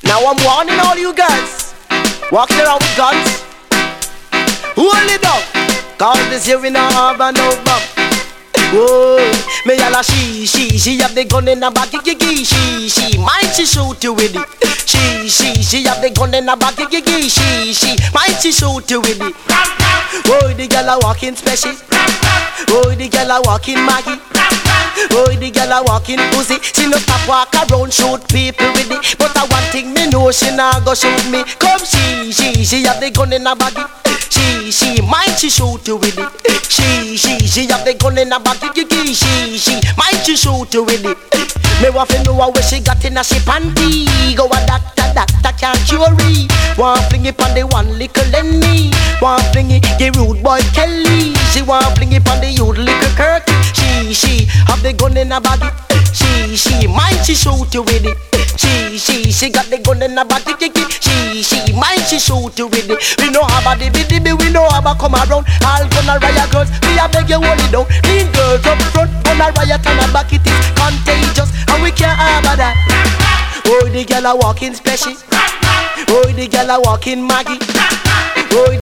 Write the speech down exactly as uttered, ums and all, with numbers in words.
Now I'm warning all you girls walking around with guns. Hold it up, cause this here we not have no bum. Whoa, me yalla she, she, she have the gun in her back, gigi, she, she, might she shoot you with it. She, she, she have the gun in her back, gigi, she, she, might she shoot you with it. Oh, the girl a walking special. Oh, the girl a walking Maggie. Oh, the girl a walking pussy. She no stop walk around shoot people with it. But I one thing me know, she nah go shoot me. Come she, she, she have the gun in her baggy. She, she, might she shoot you with it. She, she, she have the gun in her baggy. She, she, might she shoot you with it. Me want to know where she got in a she panty. Go a doctor, doctor can't cure it. Want fling it on the one little Lenny. Want fling it, the rude boy Kelly. She want fling it on the youth little Kirk. She, she, have the gun in her baggy. She, she, might she shoot you with it. She, she, she got the gun in her baggy. She, she, might she shoot you with it. We know how about the biddy, we know how about come around. All gonna riot girls, we a beg you hold it down. Mean girls up front, gonna riot on her back. It is contagious, and we can't have that. Oh, the girl a walking special. Oh, the girl a walking Maggie. Oh,